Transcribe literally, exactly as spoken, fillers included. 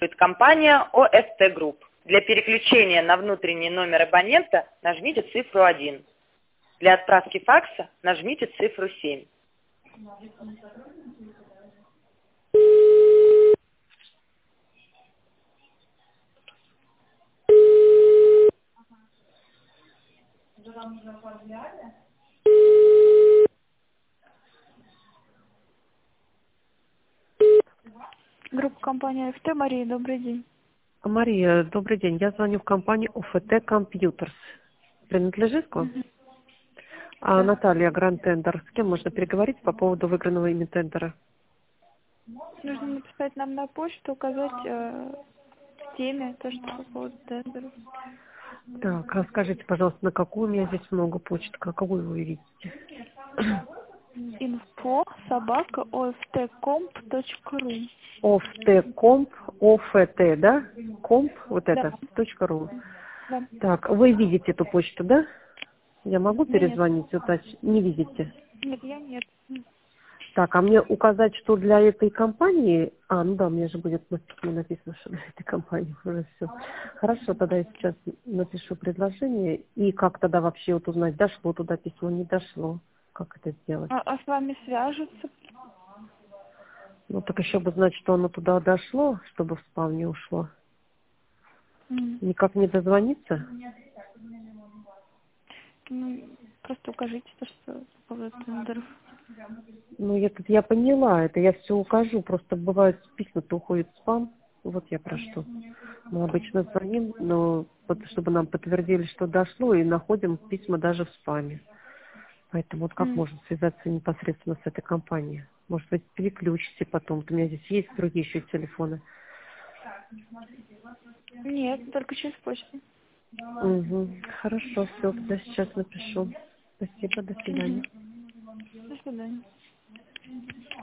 Компания О С Т Групп. Для переключения на внутренний номер абонента нажмите цифру один. Для отправки факса нажмите цифру семь. Группа компании О Ф Т. Мария, добрый день. Мария, добрый день. Я звоню в компанию О Ф Т Computers. Принадлежит к вам? А Да. Наталья, Гранд Тендер. С кем можно переговорить по поводу выигранного ими тендера? Нужно написать нам на почту, указать э, в теме то, что по поводу тендера. Так, расскажите, пожалуйста, на какую у меня здесь много почт, какую вы видите? Инфо собака офткомп точка ру. Офткомп, О Ф Т, да? Комп, вот Да. это, точка ру. Да. Так, вы видите эту почту, да? Я могу Я нет. перезвонить, уточнить? Не видите? Нет, я нет. Так, а мне указать, что для этой компании... А, ну да, у меня же будет на письме написано, что для этой компании уже все. Хорошо, тогда я сейчас напишу предложение. И как тогда вообще вот узнать, дошло туда письмо, не дошло? Как это сделать? А, а с вами свяжутся? Ну, так еще бы знать, что оно туда дошло, чтобы в спам не ушло. М. Никак не дозвониться? Ну, просто укажите то, что по поводу тендеров. Ну, я, тут я поняла, это я все укажу. Просто бывают письма-то уходят в спам. Вот я про что. Мы обычно звоним, но вот чтобы нам подтвердили, что дошло, и находим письма даже в спаме. Поэтому вот как М. можно связаться непосредственно с этой компанией? Может быть, переключите потом. Вот у меня здесь есть другие еще телефоны. Нет, только через почту. Угу. Хорошо, все, тогда сейчас напишу. Спасибо, до свидания. Мгм. До свидания.